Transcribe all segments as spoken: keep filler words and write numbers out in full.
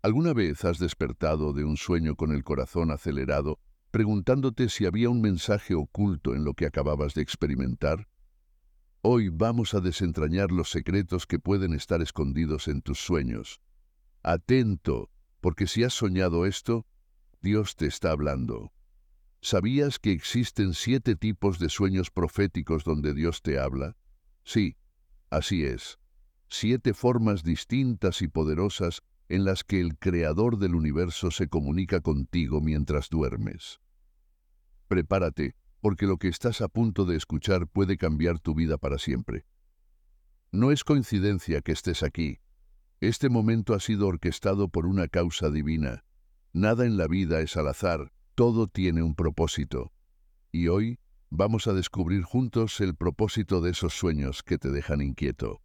¿Alguna vez has despertado de un sueño con el corazón acelerado, preguntándote si había un mensaje oculto en lo que acababas de experimentar? Hoy vamos a desentrañar los secretos que pueden estar escondidos en tus sueños. Atento, porque si has soñado esto, Dios te está hablando. ¿Sabías que existen siete tipos de sueños proféticos donde Dios te habla? Sí, así es. Siete formas distintas y poderosas en las que el Creador del universo se comunica contigo mientras duermes. Prepárate, porque lo que estás a punto de escuchar puede cambiar tu vida para siempre. No es coincidencia que estés aquí. Este momento ha sido orquestado por una causa divina. Nada en la vida es al azar, todo tiene un propósito. Y hoy vamos a descubrir juntos el propósito de esos sueños que te dejan inquieto.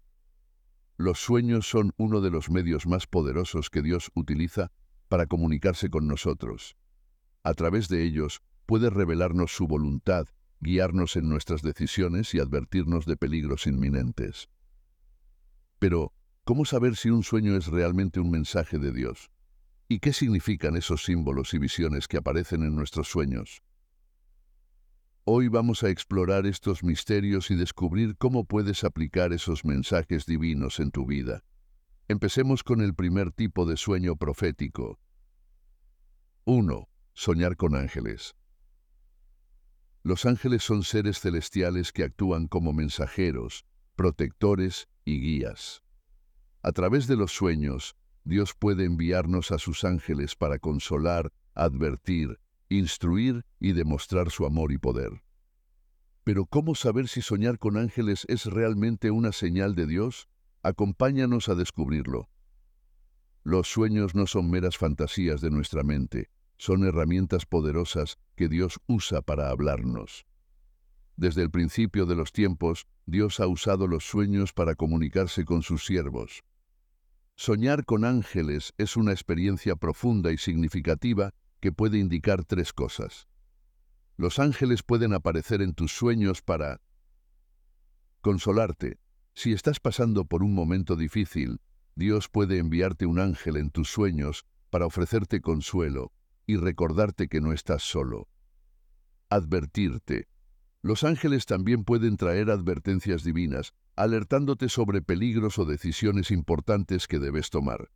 Los sueños son uno de los medios más poderosos que Dios utiliza para comunicarse con nosotros. A través de ellos puede revelarnos su voluntad, guiarnos en nuestras decisiones y advertirnos de peligros inminentes. Pero, ¿cómo saber si un sueño es realmente un mensaje de Dios? ¿Y qué significan esos símbolos y visiones que aparecen en nuestros sueños? Hoy vamos a explorar estos misterios y descubrir cómo puedes aplicar esos mensajes divinos en tu vida. Empecemos con el primer tipo de sueño profético. uno. Soñar con ángeles. Los ángeles son seres celestiales que actúan como mensajeros, protectores y guías. A través de los sueños, Dios puede enviarnos a sus ángeles para consolar, advertir, instruir y demostrar su amor y poder. Pero ¿cómo saber si soñar con ángeles es realmente una señal de Dios? Acompáñanos a descubrirlo. Los sueños no son meras fantasías de nuestra mente, son herramientas poderosas que Dios usa para hablarnos. Desde el principio de los tiempos, Dios ha usado los sueños para comunicarse con sus siervos. Soñar con ángeles es una experiencia profunda y significativa que puede indicar tres cosas. Los ángeles pueden aparecer en tus sueños para consolarte. Si estás pasando por un momento difícil, Dios puede enviarte un ángel en tus sueños para ofrecerte consuelo y recordarte que no estás solo. Advertirte. Los ángeles también pueden traer advertencias divinas, alertándote sobre peligros o decisiones importantes que debes tomar.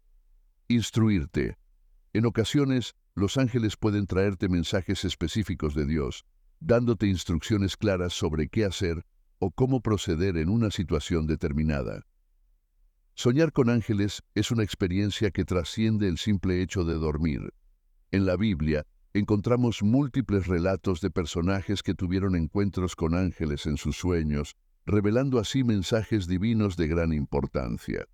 Instruirte. En ocasiones, los ángeles pueden traerte mensajes específicos de Dios, dándote instrucciones claras sobre qué hacer o cómo proceder en una situación determinada. Soñar con ángeles es una experiencia que trasciende el simple hecho de dormir. En la Biblia, encontramos múltiples relatos de personajes que tuvieron encuentros con ángeles en sus sueños, revelando así mensajes divinos de gran importancia.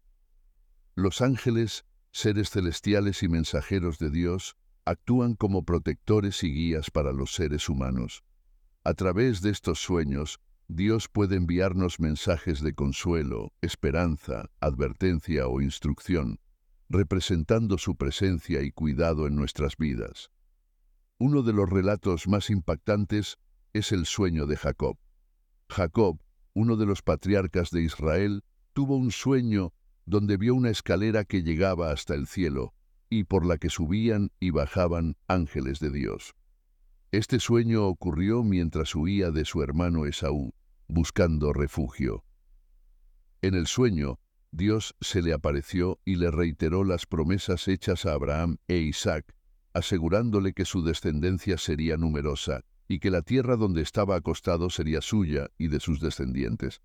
Los ángeles, seres celestiales y mensajeros de Dios, actúan como protectores y guías para los seres humanos. A través de estos sueños, Dios puede enviarnos mensajes de consuelo, esperanza, advertencia o instrucción, representando su presencia y cuidado en nuestras vidas. Uno de los relatos más impactantes es el sueño de Jacob. Jacob, uno de los patriarcas de Israel, tuvo un sueño donde vio una escalera que llegaba hasta el cielo y por la que subían y bajaban ángeles de Dios. Este sueño ocurrió mientras huía de su hermano Esaú, buscando refugio. En el sueño, Dios se le apareció y le reiteró las promesas hechas a Abraham e Isaac, asegurándole que su descendencia sería numerosa y que la tierra donde estaba acostado sería suya y de sus descendientes.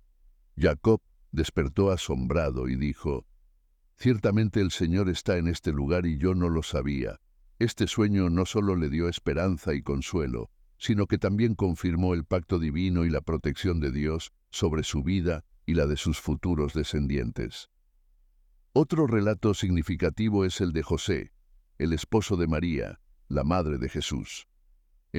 Jacob despertó asombrado y dijo: «Ciertamente el Señor está en este lugar y yo no lo sabía». Este sueño no solo le dio esperanza y consuelo, sino que también confirmó el pacto divino y la protección de Dios sobre su vida y la de sus futuros descendientes. Otro relato significativo es el de José, el esposo de María, la madre de Jesús.